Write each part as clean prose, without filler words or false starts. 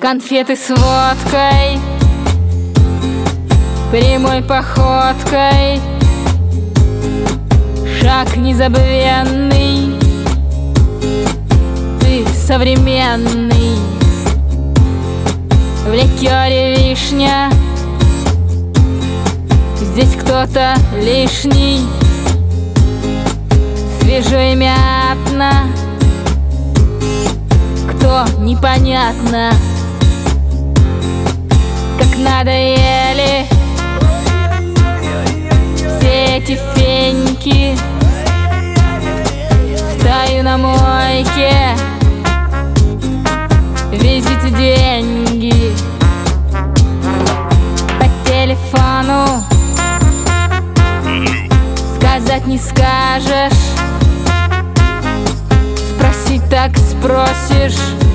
Конфеты с водкой, прямой походкой, шаг незабвенный, ты современный. В ликере вишня, здесь кто-то лишний. Свежо и мятно, кто непонятно. Как надоели все эти феньки. Стою на мойке, везите деньги. По телефону сказать не скажешь, спросить так спросишь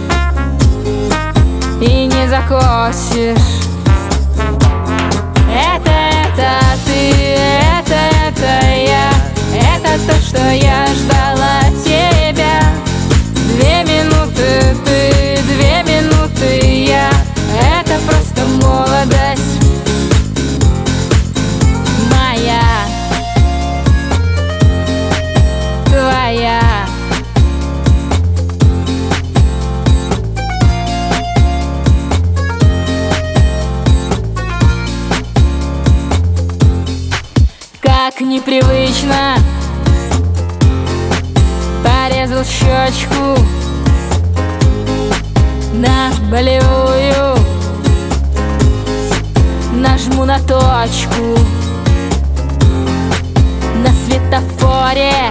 и не закосишь. Это ты, это я, это то, что я ждала тебя. 2 минуты ты, 2 минуты я, это просто молодость моя, твоя. Как непривычно порезал щечку на болевую, нажму на точку на светофоре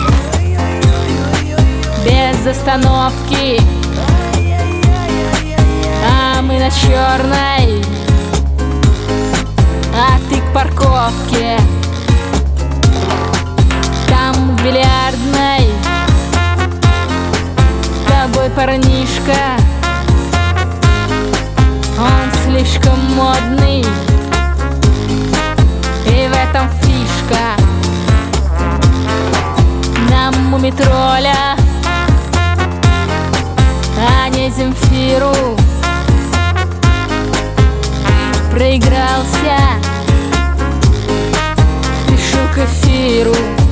без остановки, а мы на черной, а ты к парковке. Там в бильярдной с тобой парнишка, он слишком модный, и в этом фишка. Нам Мумитроля, а не Земфиру. Проигрался, спешу к эфиру.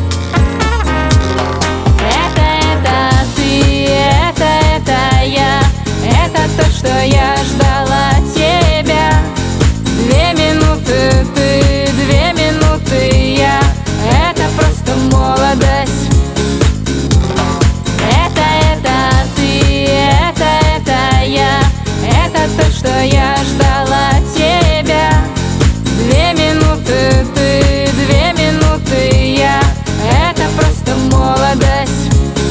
Это ты, это я, это то, что я ждала тебя. 2 минуты ты, 2 минуты я, это просто молодость. Это ты, это я, это то, что я ждала тебя. 2 минуты ты, 2 минуты я, это просто молодость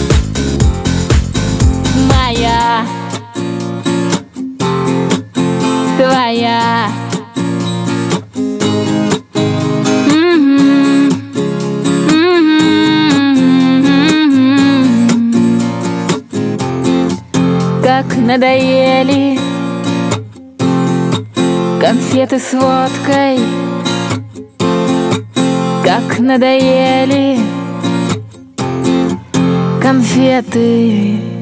моя, твоя. Как надоели конфеты с водкой, как надоели конфеты.